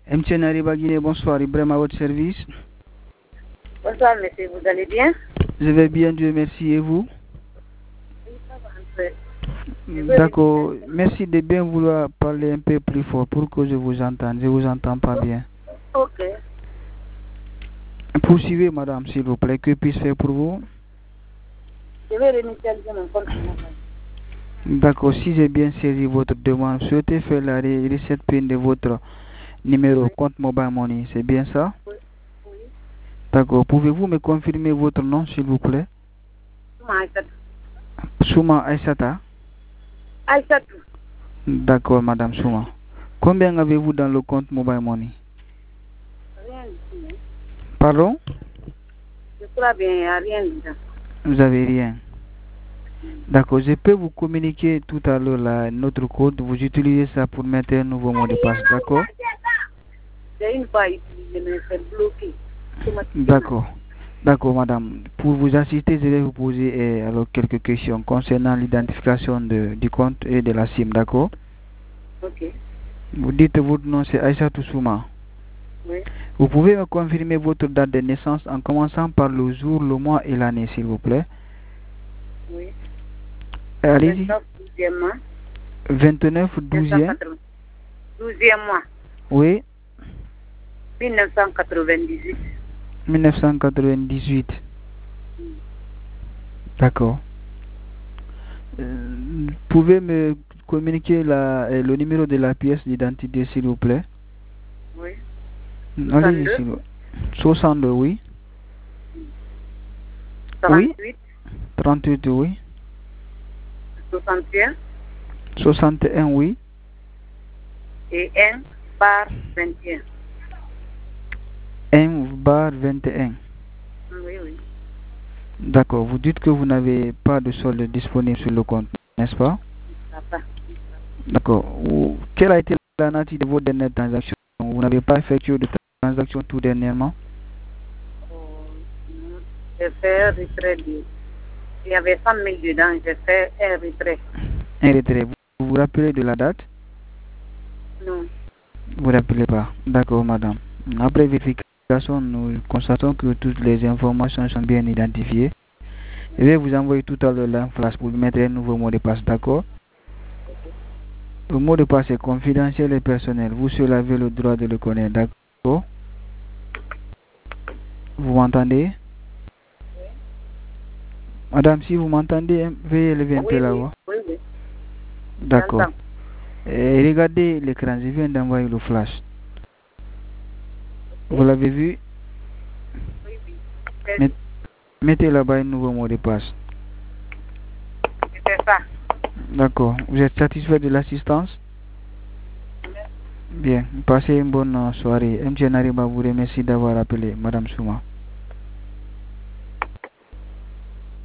MTN Ariba Guinée, bonsoir. Ibrahim à votre service. Bonsoir, monsieur. Vous allez bien? Je vais bien, Dieu merci. Et vous? Oui, ça va un peu. D'accord. Merci de bien vouloir parler un peu plus fort pour que je vous entende. Je vous entends pas bien. Ok. Poursuivez, madame, s'il vous plaît. Que puis-je faire pour vous? Je vais réinitialiser mon compte mobile. D'accord. Si j'ai bien saisi votre demande, souhaitez faire la reset PIN de votre numéro compte mobile money. C'est bien ça? Oui. Oui. D'accord. Pouvez-vous me confirmer votre nom, s'il vous plaît? Aïssatou. Souma Aïssata. Aïssatou. D'accord, madame Souma. Combien avez-vous dans le compte mobile money? Rien du tout. Pardon? Je crois bien, il n'y a rien dedans. Vous n'avez rien. D'accord, je peux vous communiquer tout à l'heure notre code. Vous utilisez ça pour mettre un nouveau mot de passe, d'accord? J'ai une fois utilisé, mais c'est bloqué. D'accord. D'accord, madame. Pour vous assister, je vais vous poser alors quelques questions concernant l'identification du compte et de la SIM, d'accord? Ok. Vous dites votre nom, c'est Aïssatou Souma. Oui. Vous pouvez me confirmer votre date de naissance en commençant par le jour, le mois et l'année, s'il vous plaît? Oui. Allez-y. 12e mois. 29, 12e. 12e mois. Oui. 1998. 1998. D'accord. Pouvez me communiquer le numéro de la pièce d'identité, s'il vous plaît? Oui. Allez-y, 62. s'il vous plaît. 62, oui. 38. Oui. 38, oui. 61. 61, oui. Et 1 bar 21. 1/21. Oui, oui. D'accord. Vous dites que vous n'avez pas de solde disponible sur le compte, n'est-ce pas? Papa. D'accord. Quelle a été la nature de vos dernières transactions? Vous n'avez pas effectué de transactions tout dernièrement? J'ai fait un retrait. Il y avait 100 000 dedans. J'ai fait un retrait. Un retrait. Vous vous rappelez de la date? Non. Vous ne rappelez pas. D'accord, madame. Après vérification, nous constatons que toutes les informations sont bien identifiées. Je vais vous envoyer tout à l'heure la flash pour mettre un nouveau mot de passe, d'accord? Le mot de passe est confidentiel et personnel. Vous seul avez le droit de le connaître, d'accord? Vous m'entendez? Madame, si vous m'entendez, veuillez lever un peu la voix. Oui, oui. D'accord. Regardez l'écran, je viens d'envoyer le flash. Vous l'avez vu? Oui, oui. Mettez là-bas un nouveau mot de passe. C'est ça. D'accord. Vous êtes satisfait de l'assistance? Bien. Passez une bonne soirée. MTN Ariba vous remercie d'avoir appelé, Madame Souma.